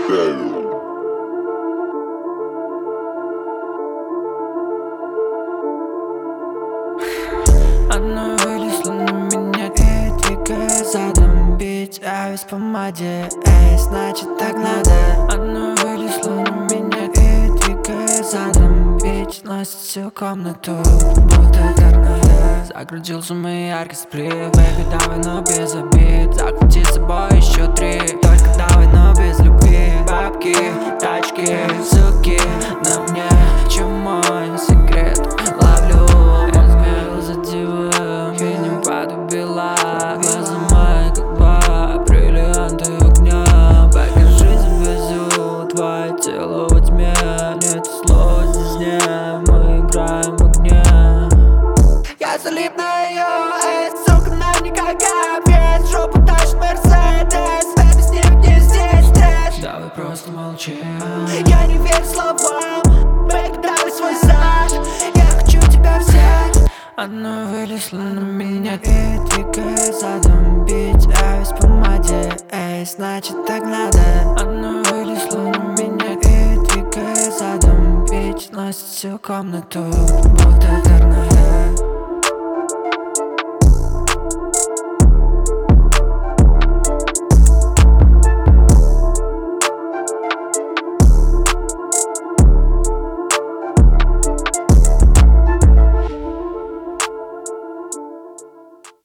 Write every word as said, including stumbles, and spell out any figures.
Ставил. Она вылезла на меня и двигая задом. Бить авис по моде, эй, значит так надо. Она вылезла на меня и двигая задом. Бить носит всю комнату, будто торнадо. Загрузился мой яркий сплив, бэйби, давай, но без обид. Захвати с собой еще три, только давай, но без любви. Бабки, тачки, суки на мне, чем мой секрет. Ловлю мозг задеваю, финим подубила. Глаза мои как два бриллианты огня. Покажи завезу твое тело во тьме. Нет слов здесь нет, мы играем в огне. Я залип на ее, эй, сука, на мне как капец. Жопу тащит Мерседес, бэби, с ним не здесь стресс. Давай просто молчи. Я не верю словам, бэби, давай свой зад. Я хочу тебя взять. Она вылезла на меня и двигая задом. Бить авис по моде, эй, значит так надо. Она вылезла на меня и двигая задом. Бить носит всю комнату, будто торнадо.